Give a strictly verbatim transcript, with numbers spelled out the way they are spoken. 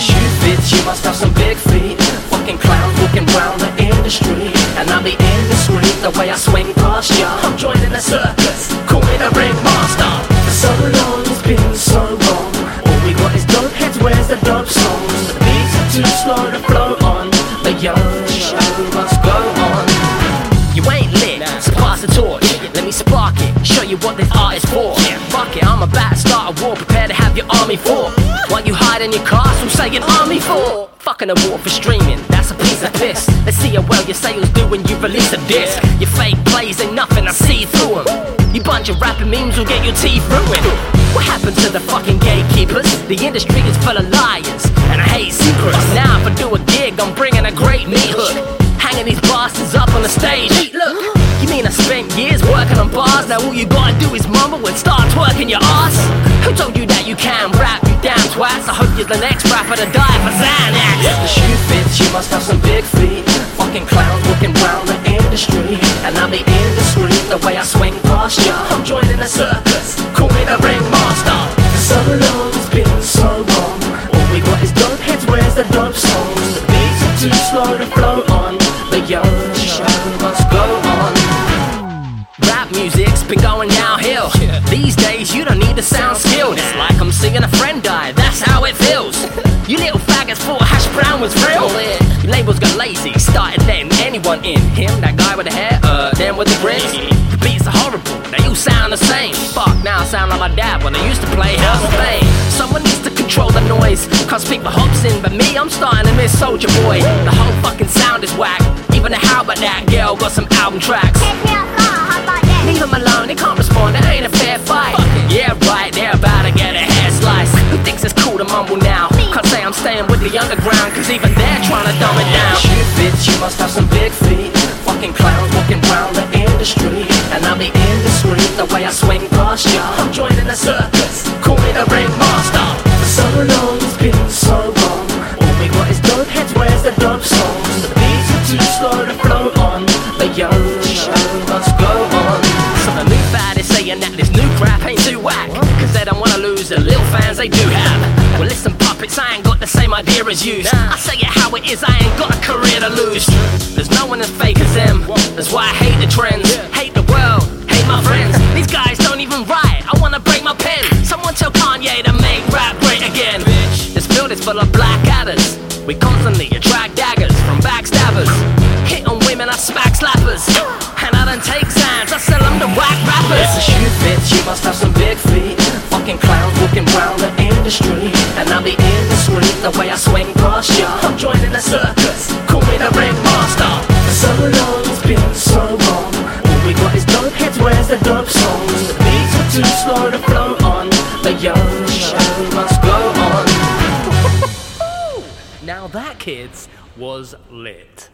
the shoe fits, you must have some big feet. Fucking clowns walking round the industry, and I'll be indiscreet the way I swing past ya. I'm joining the circus, call me the ringmaster. For so long it's been so wrong. All we got is dope heads, where's the dope songs? The beats are too slow to flow on. The young show must go on. You ain't lit, so pass the torch. Let me spark it, show you what this art is for. Fuck it, I'm about to start a war, prepare to have your army for. While you hide in your castle, saying army for. Fucking a war for streaming, that's a piece of piss. Let's see how well your sales do when you release a disc. Your fake plays ain't nothing, I see through them. You bunch of rapping memes will get your teeth ruined. What happened to the fucking gatekeepers? The industry is full of liars, and I hate secrets. Now if I do a gig, I'm bringing a great meat hook, hanging these bastards up on the stage. Hey, look, you mean I spent years working on bars? Now all you gotta do is mumble and start twerking your ass? Who told you that you can rap, you damn twats? I hope you're the next rapper to die for Xanax. The shoe fits, you must have some big feet. Fucking clowns walking round the industry, and I'll be indiscreet the way I swing past ya. I'm joining the circus, call me the ringmaster. For so long it's been so wrong. All we got is dope heads, where's the dope songs? The beats are too slow to flow on. The young show must go on. Rap music's been going downhill. These days you don't need to sound skilled. It's like I'm seeing a friend die, that's how it feels. You little faggots thought Hash Brown was real. Your labels got lazy, started letting anyone in. Him, that guy with the hair, uh, them with the grins. The beats are horrible, they all sound the same. Fuck, now I sound like my dad when I used to play House of Pain. Someone needs to control the noise, cause people hops in, but me, I'm starting to miss Soulja Boy. The whole fucking sound is whack. Even the How About That girl got some album tracks. Leave them alone, they can't respond, it ain't a fair fight. Yeah right, they're about to get a hair slice. Who thinks it's cool to mumble now? Can't say I'm staying with the underground, cause even they're trying to dumb it down. Shoe fits, you must have some big feet. Fucking clowns walking round the industry, and I'll be indiscreet the way I swing past ya. I'm joining the circus, call me the ringmaster. For so long it's been so wrong. All we got is dope heads, where's the dope songs? The beats are too slow to flow on. The young show must go on. So the new fad is saying that this new crap ain't too whack, cause they don't wanna lose the little fans they do have. Well listen puppets, I ain't got the same idea as you. I say it how it is, I ain't got a career to lose. There's no one as fake as them, that's why I hate the trends. Hate the world, hate my friends. These guys don't even write, I wanna break my pen. Someone tell Kanye to make rap great again. This field is full of black adders, we constantly attract daggers from backstabbers. Hit on women, I smack slappers, and I don't take signs, I sell them to whack rappers. The shoe fits, you must have some big feet. Fucking clowns walking round the industry, and I'll be indiscreet the way I swing past ya. I'm joining the circus, call me the ringmaster. For so long it's been so wrong. All we got is dope heads, where's the dope songs? The beats are too slow to flow on. The young show must go on. Now that, kids, was lit.